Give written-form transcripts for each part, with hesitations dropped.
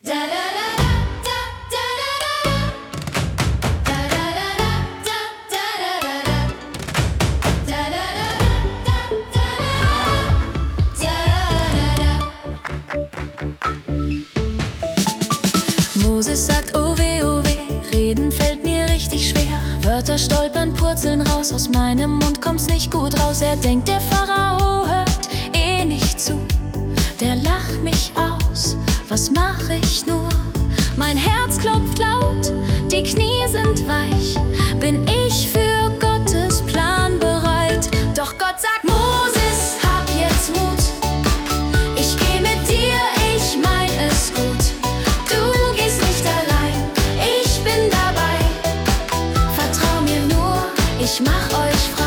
Moses sagt, oh weh, reden fällt mir richtig schwer. Wörter stolpern, purzeln raus, aus meinem Mund kommt's nicht gut raus. Er denkt, der Pharao hört eh nicht zu, der lacht mich aus, was mach ich nur? Mein Herz klopft laut, die Knie sind weich. Bin ich für Gottes Plan bereit? Doch Gott sagt, Moses, hab jetzt Mut. Ich geh mit dir, ich mein es gut. Du gehst nicht allein, ich bin dabei. Vertrau mir nur, ich mach euch frei.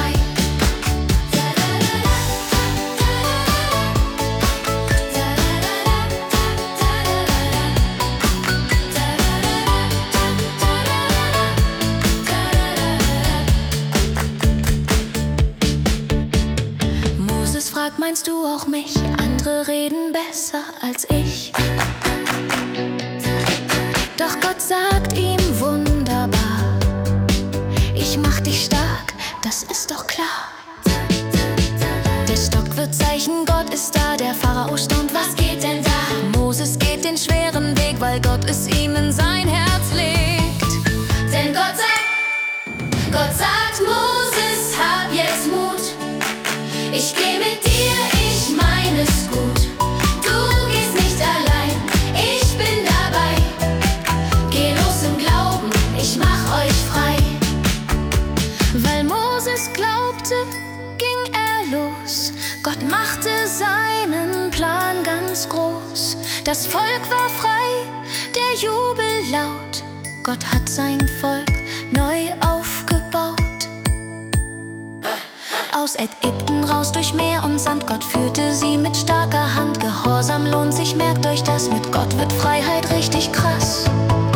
Meinst du auch mich? Andere reden besser als ich. Doch Gott sagt ihm wunderbar, ich mach dich stark, das ist doch klar. Der Stock wird Zeichen, Gott ist da, der Pharao staunt, was geht denn da? Moses geht den schweren Weg, weil Gott es ihm in sein Herz legt. Denn Gott sagt, Moses, hab jetzt Mut. Ich geh mit dir, ich mein es gut. Du gehst nicht allein, ich bin dabei. Geh los im Glauben, ich mach euch frei. Weil Moses glaubte, ging er los. Gott machte seinen Plan ganz groß. Das Volk war frei, der Jubel laut. Gott hat sein Volk neu aufgebaut. Aus Ägypten raus durch Meer und Sand, Gott führte sie mit starker Hand. Gehorsam lohnt sich, merkt euch das, mit Gott wird Freiheit richtig krass.